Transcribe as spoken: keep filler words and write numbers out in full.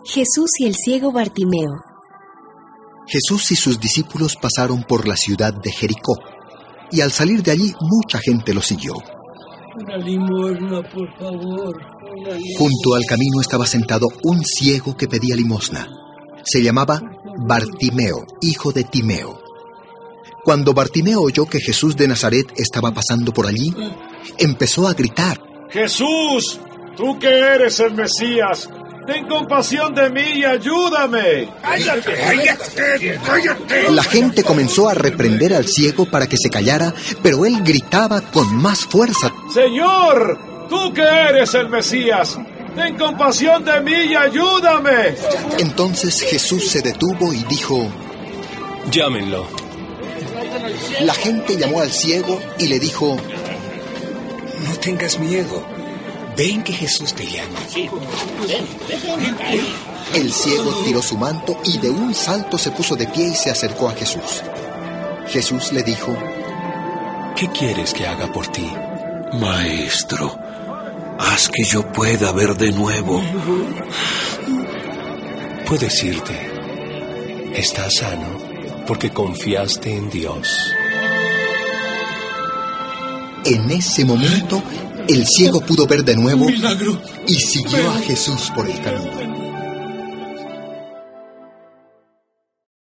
Jesús y el ciego Bartimeo. Jesús y sus discípulos pasaron por la ciudad de Jericó, y al salir de allí mucha gente lo siguió. Una limosna, por favor. Una limosna. Junto al camino estaba sentado un ciego que pedía limosna. Se llamaba Bartimeo, hijo de Timeo. Cuando Bartimeo oyó que Jesús de Nazaret estaba pasando por allí, empezó a gritar: ¡Jesús! ¡Tú que eres el Mesías! ¡Ten compasión de mí y ayúdame! ¡Cállate, cállate, cállate! La gente comenzó a reprender al ciego para que se callara, pero él gritaba con más fuerza: ¡Señor! ¡Tú que eres el Mesías! ¡Ten compasión de mí y ayúdame! Entonces Jesús se detuvo y dijo: Llámenlo. La gente llamó al ciego y le dijo: No tengas miedo. Ven que Jesús te llama. El ciego tiró su manto y de un salto se puso de pie y se acercó a Jesús. Jesús le dijo: ¿Qué quieres que haga por ti? Maestro, haz que yo pueda ver de nuevo. Puedes irte. Estás sano porque confiaste en Dios. En ese momento, el ciego pudo ver de nuevo ¡Milagro! y siguió a Jesús por el camino.